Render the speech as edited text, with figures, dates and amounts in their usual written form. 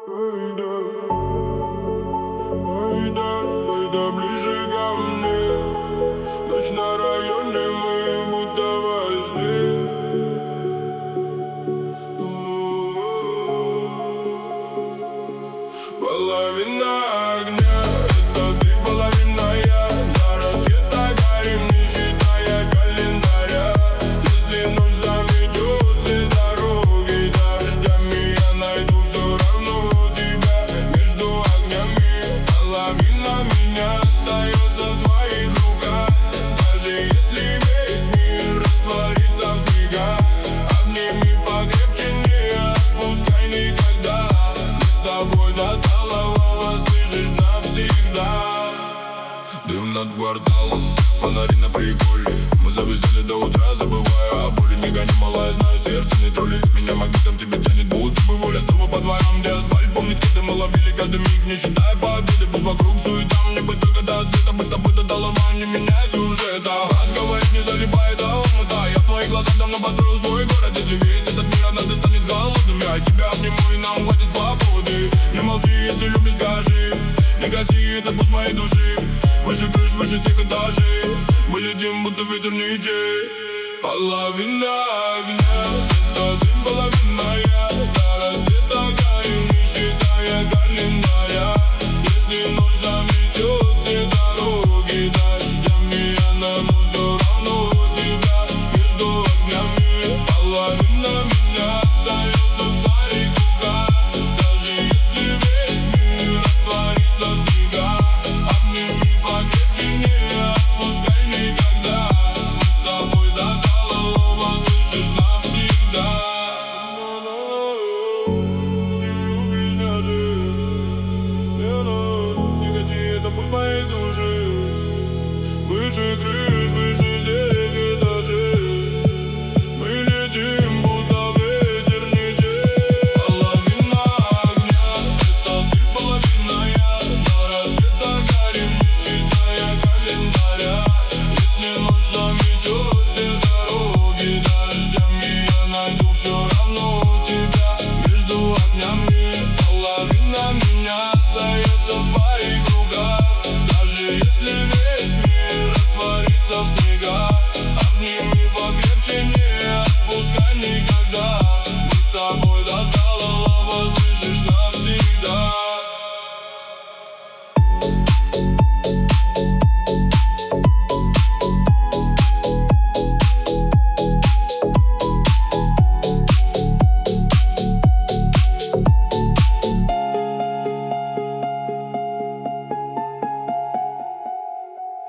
Айда ближе ко мне. Ночь на районе, мы будто во сне. Половина огня, это ты, половина я. До рассвета горим, не считая календаря. Если ночь заметет все дороги дождями, я найду все равно тебя между огнями. Половина меня остается в твоих руках. Даже если весь мир растворится в снегах, обними покрепче, не отпускай никогда. Мы с тобой до талого, слышишь, навсегда. Дым над кварталом, фонари на приколе. Мы зависели до утра, забывая о боли. Не гони, малая, знаю, сердце не троллит. Меня магнитом тебе тянет, будто бы воля. Снова по дворам, где асфальт помнит, кеды. Мы ловили каждый миг, не считая победы. Пусть вокруг суета, мне бы только до света. Быть с тобой до талого, не меняй сюжета. Брат говорит, не залипай до омута. Я в твоих глазах давно построил свой город. Если весь этот мир однажды станет холодным, я тебя обниму и нам хватит свободы. Не молчи, если любишь, скажи. Не гаси этот пусть моей души. Выше крыш, выше всех этажей. Мы летим, будто ветер ничей. Половина огня, это ты, половина я.